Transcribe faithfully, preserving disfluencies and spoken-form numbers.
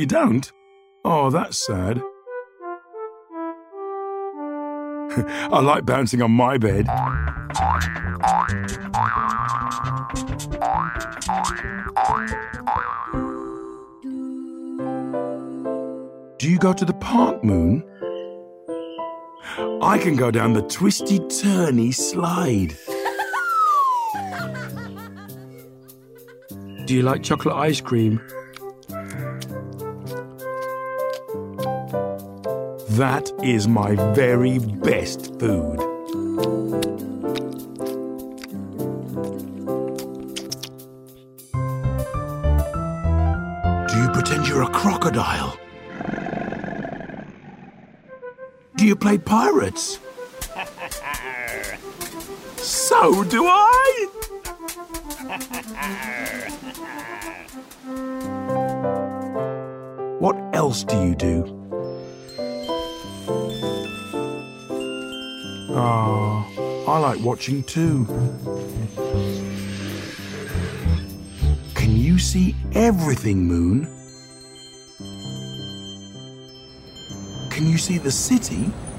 You don't? Oh, that's sad. I like bouncing on my bed. Do you go to the park, Moon? I can go down the twisty-turny slide. Do you like chocolate ice cream? That is my very best food. Do you pretend you're a crocodile? Do you play pirates? So do I! What else do you do? Ah, I like watching too. Can you see everything, Moon? Can you see the city?